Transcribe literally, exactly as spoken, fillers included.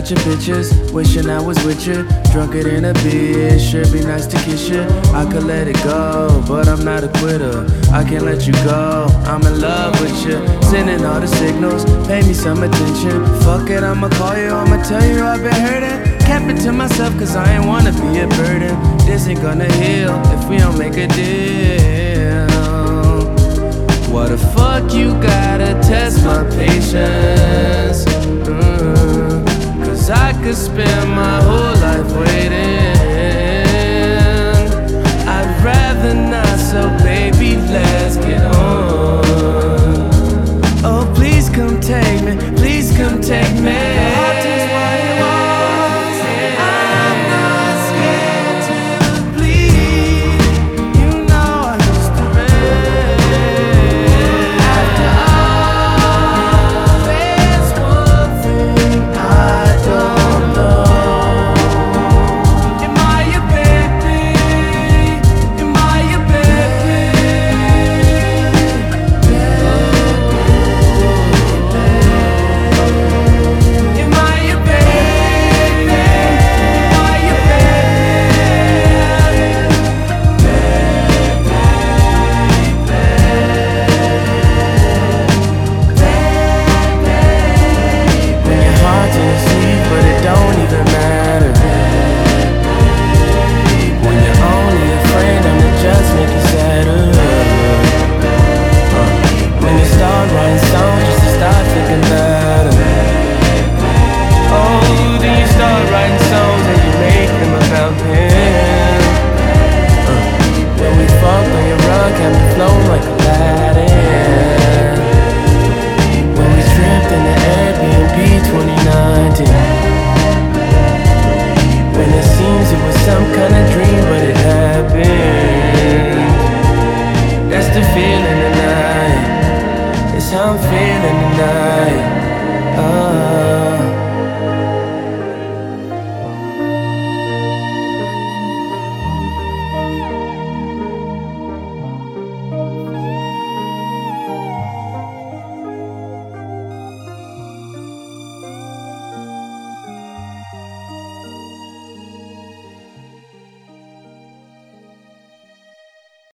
at your pictures, wishing I was with you. Drunker than a bitch, should be nice to kiss you. I could let it go, but I'm not a quitter. I can't let you go, I'm in love with you. Sending all the signals, pay me some attention. Fuck it, I'ma call you, I'ma tell you I've been hurting. Kept it to myself cause I ain't wanna be a burden. This ain't gonna heal if we don't make a deal. What the fuck you gotta test my patience? mm, Cause I could spend my whole life waiting. I'd rather not, so baby let's get on. Oh please come take me, please come take me. I'm feeling